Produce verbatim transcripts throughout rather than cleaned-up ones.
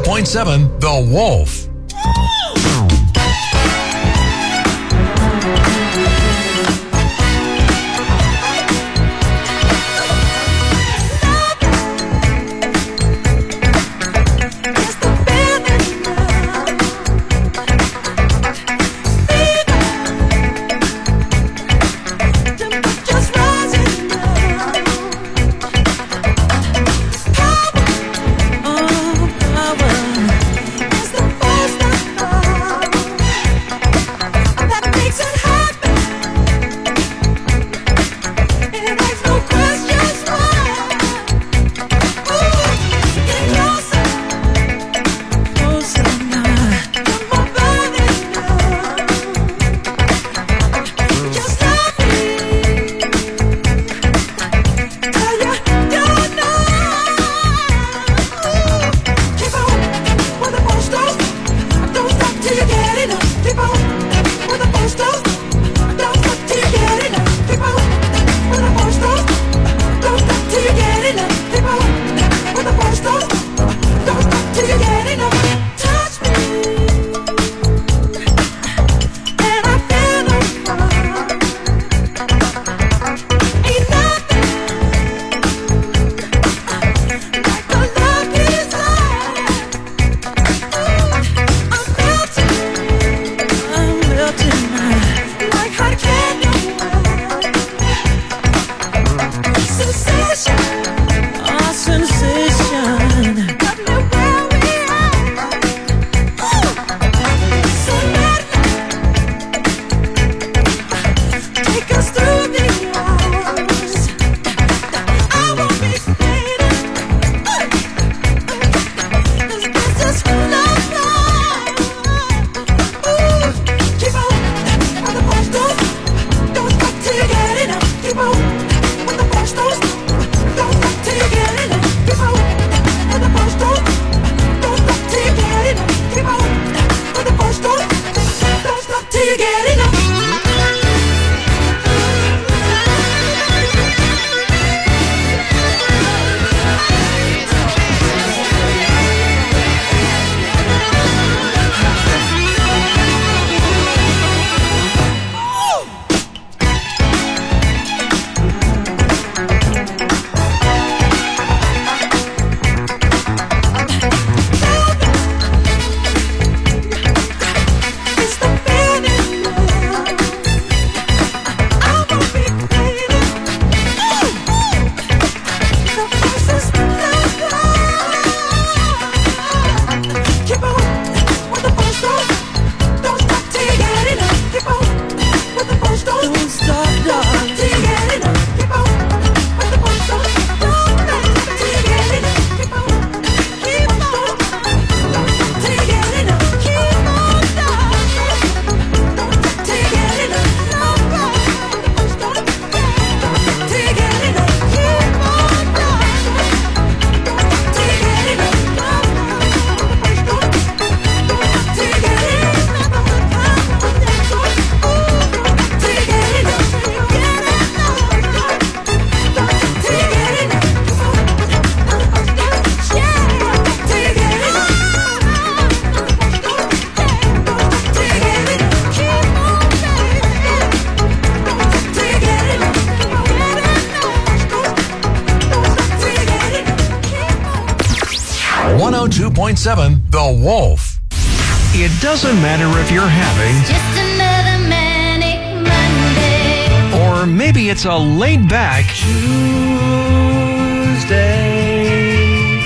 point seven The Wolf. one oh two point seven The Wolf. It doesn't matter if you're having just another manic Monday, or maybe it's a laid-back Tuesday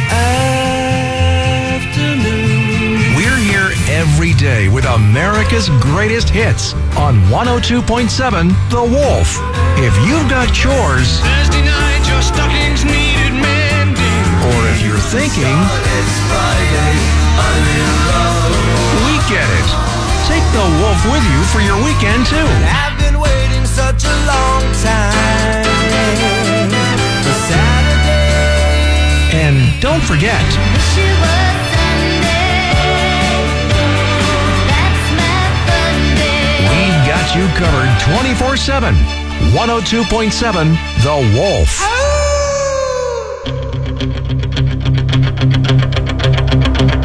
afternoon. We're here every day with America's greatest hits on one oh two point seven The Wolf. If you've got chores, Thursday night, your stockings needed mending. or if you're thinking, It's Friday, I'm in love. we get it. Take The Wolf with you for your weekend, too. I've been waiting such a long time for Saturday. And don't forget, wish it was Sunday, that's my fun day. we've got you covered twenty-four seven. one oh two point seven The Wolf. Oh!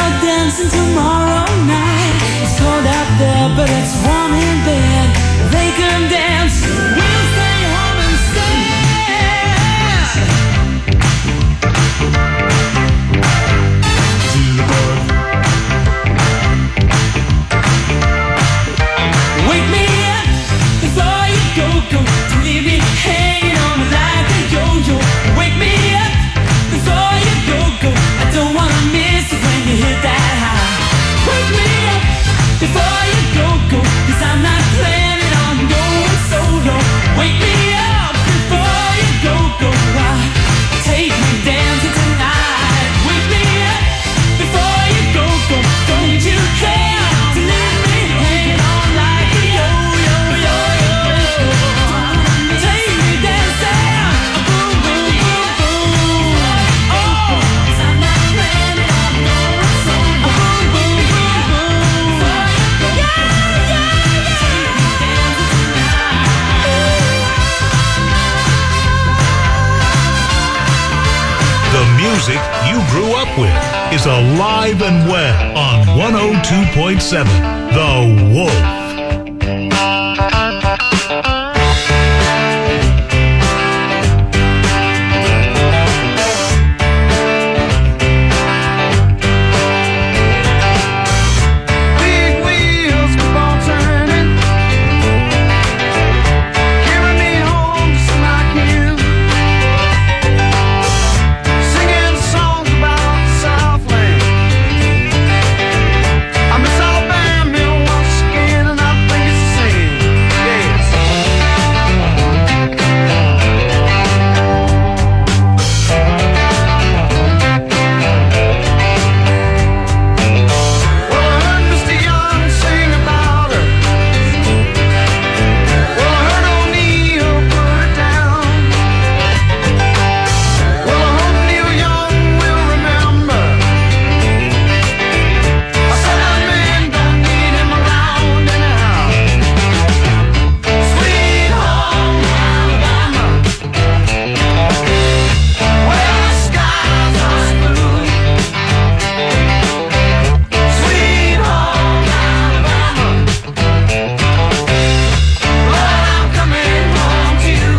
out dancing tomorrow night. It's cold out there, but it's warm in bed. They can dance, we'll stay home instead. Wake me up before you go, go. Don't leave me hanging on like a yo-yo. Wake me up before you go, go. I don't wanna miss it when you hit that high. Wake me up before you go, go. 'Cause I'm not planning on going solo. Wake me up before you go, go. Ah, take me dancing tonight. Wake me up before you go, go. Don't you care to leave me hanging on like a yo-yo, yo-yo. Take me dancing, boom, boom, boom, boom. Oh, 'cause I'm not planning on going solo. Boom, boom, boom, boom. Yeah, yeah, yeah. Take me dancing The music you grew up with is alive and well on one oh two point seven The Wolf. Big wheels keep on turning, carry me home just like you. Singing songs about the Southland. I miss Alabama once again, and I think it's the same. Yes. Well, I heard Mister Young sing about her. Well, I heard O'Neill put her down. Well, I hope Neil Young will remember. I said that man don't need him around anyhow. Sweet home Alabama, where the skies are blue. Sweet home Alabama, Lord, I'm coming home to you.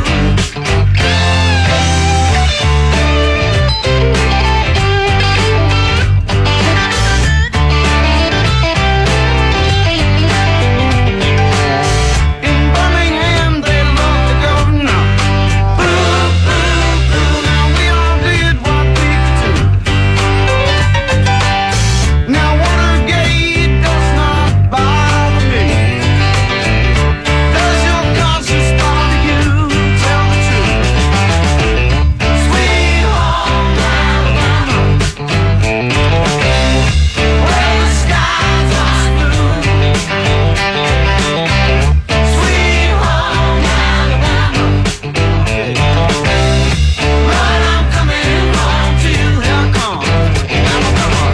In Birmingham they love the governor. Boo, boo, boo. Now we all did what we could do. Now Watergate does not bother me. Does your conscience bother you? Tell the truth. Sweet home Alabama, where the skies are blue. Sweet home Alabama, Lord, I'm coming home to you. Here I come. Now come on.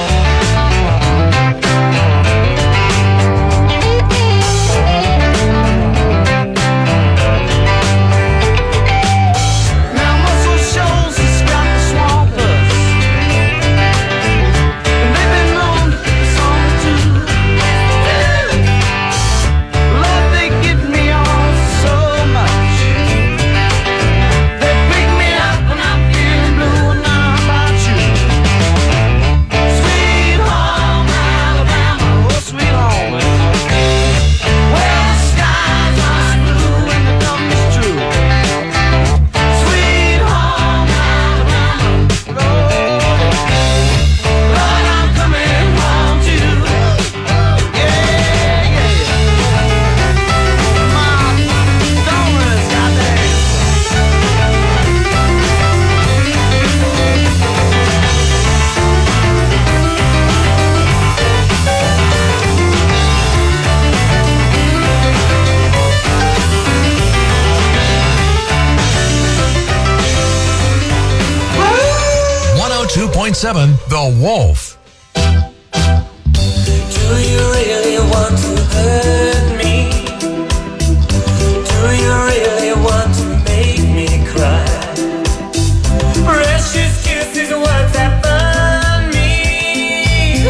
Now Muscle Shoals has got the swampers, and they've been known to pick a song or two. Lord, they get me on so much. They pick me up when I'm feeling blue, and now how about you? Sweet home Alabama, oh sweet home, where the skies are blue and the dumb is true. Sweet home Alabama, Lord, Lord, I'm coming home to you. Yeah, yeah. My dollars, goddamn. one oh two point seven The Wolf. Do you really want to hurt me? Do you really want to make me cry? Precious kisses, what happened me?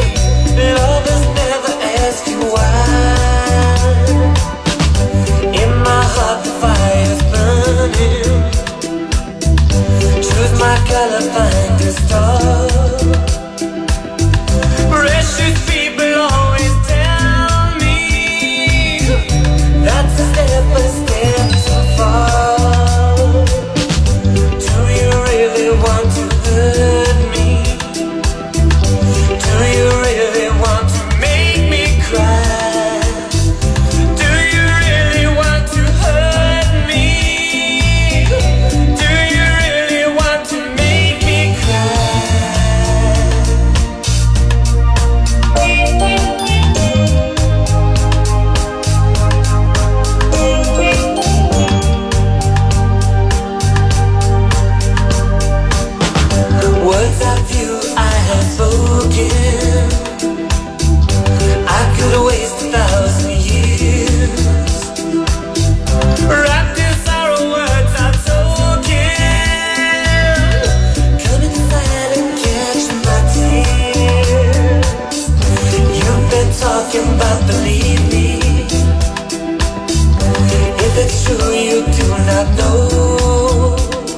not know.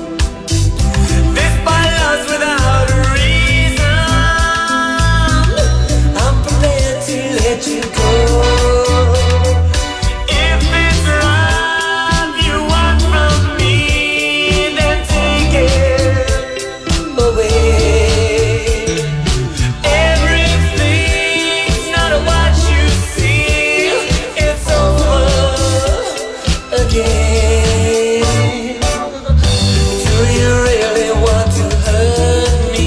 Despite loss without a reason, I'm prepared to let you go. If it's right you want from me, then take it away. Everything's not what you see. It's over again. Do you really want to hurt me?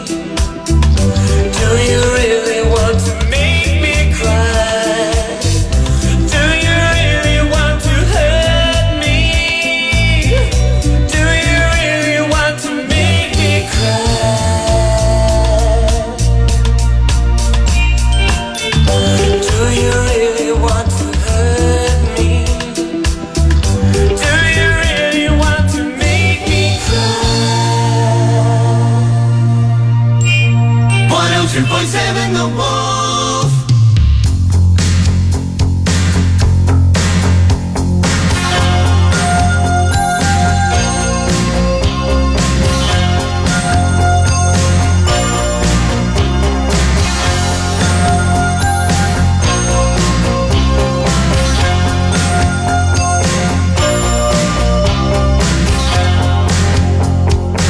Do you really want to make me cry? Do you really want to hurt me? Do you really want to make me cry? Do you really want to hurt me? Do you really want to make me cry? one oh two point seven The Wolf.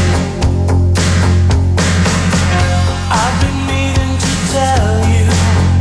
I've been needing to tell you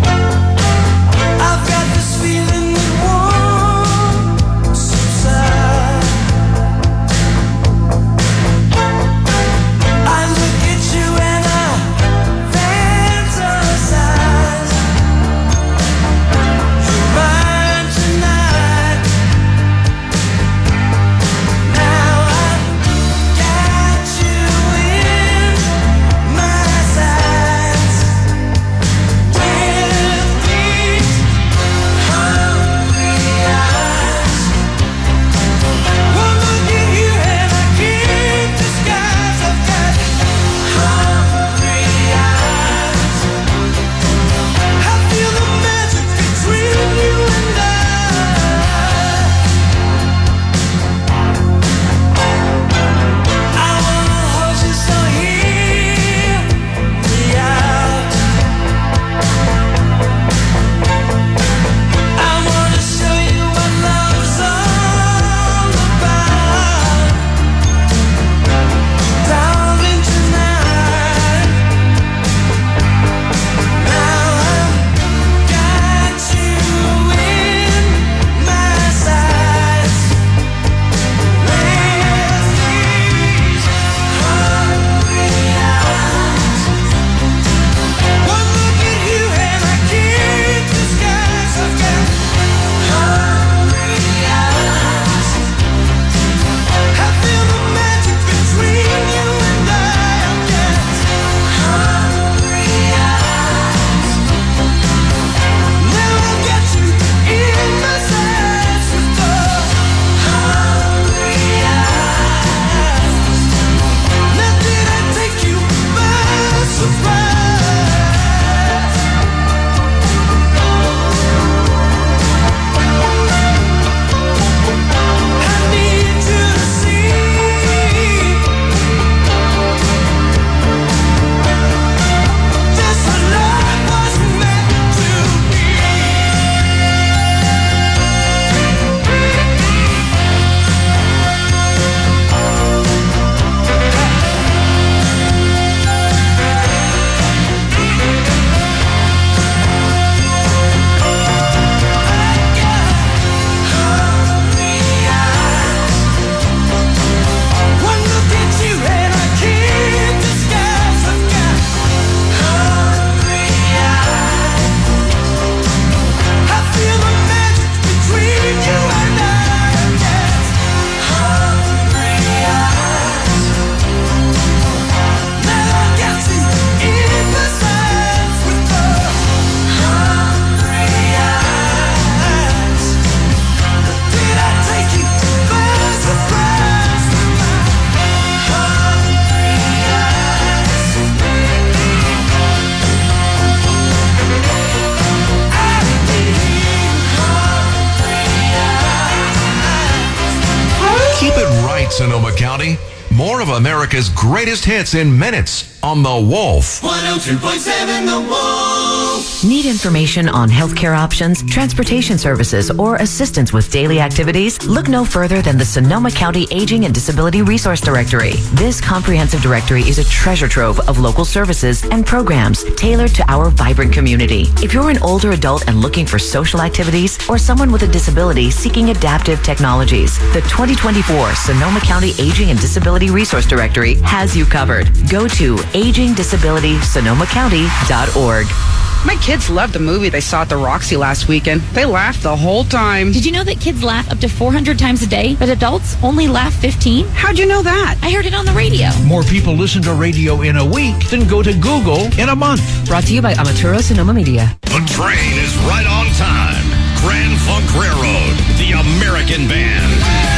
Sonoma County. More of America's greatest hits in minutes on The Wolf. one oh two point seven The Wolf. Need information on healthcare options, transportation services, or assistance with daily activities? Look no further than the Sonoma County Aging and Disability Resource Directory. This comprehensive directory is a treasure trove of local services and programs tailored to our vibrant community. If you're an older adult and looking for social activities, or someone with a disability seeking adaptive technologies, the twenty twenty-four Sonoma County Aging and Disability Resource Directory has you covered. Go to aging disability sonoma county dot org. My kids loved the movie they saw at the Roxy last weekend. They laughed the whole time. Did you know that kids laugh up to four hundred times a day, but adults only laugh fifteen? How'd you know that? I heard it on the radio. More people listen to radio in a week than go to Google in a month. Brought to you by Amaturo Sonoma Media. The train is right on time. Grand Funk Railroad, the American Band.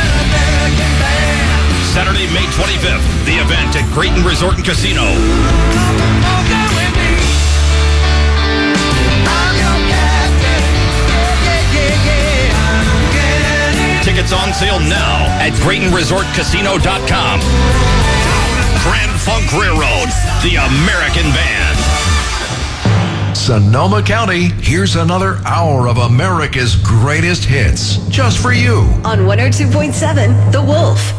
Saturday, May twenty-fifth, the event at Creighton Resort and Casino. Tickets on sale now at Creighton Resort Casino dot com. Grand Funk Railroad, the American Band. Sonoma County, here's another hour of America's greatest hits, just for you. On one oh two point seven, The Wolf.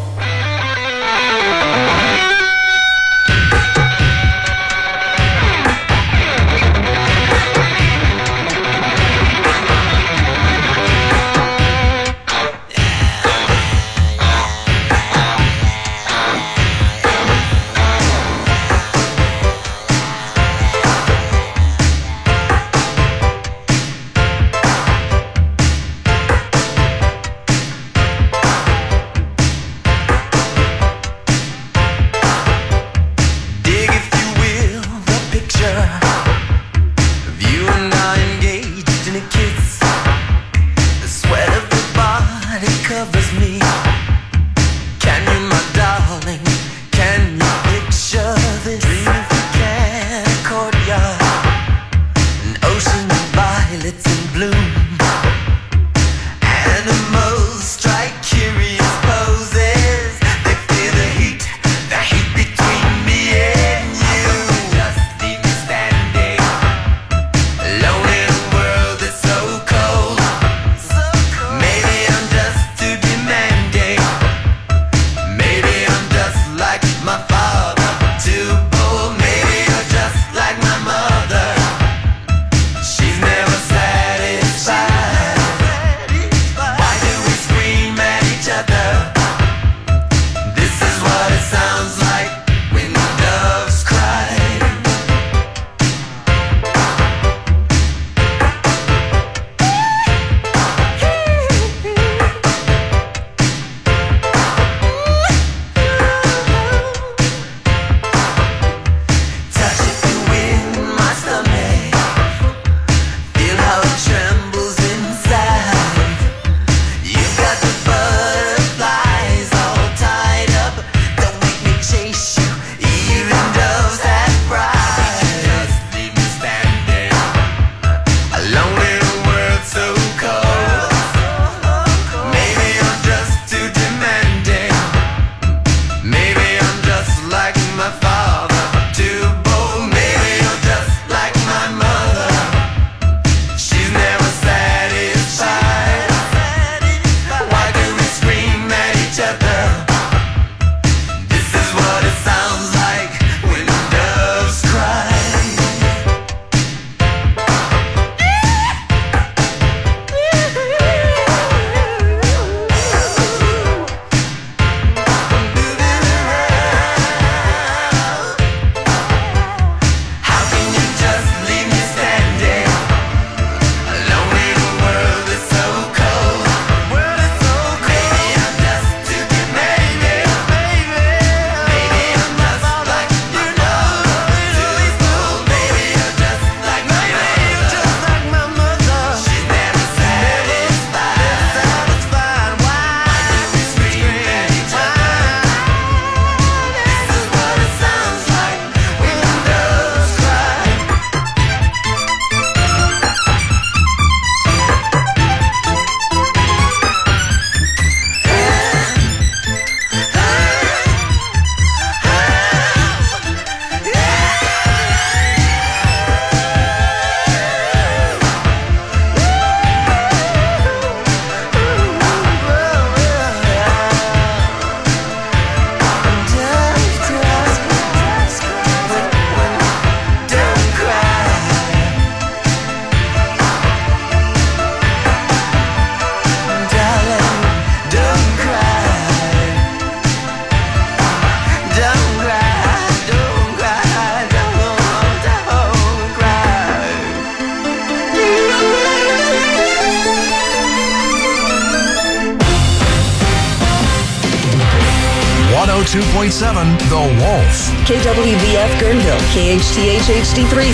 two point seven The Wolf. K W V F Guerneville, K H T H H D three,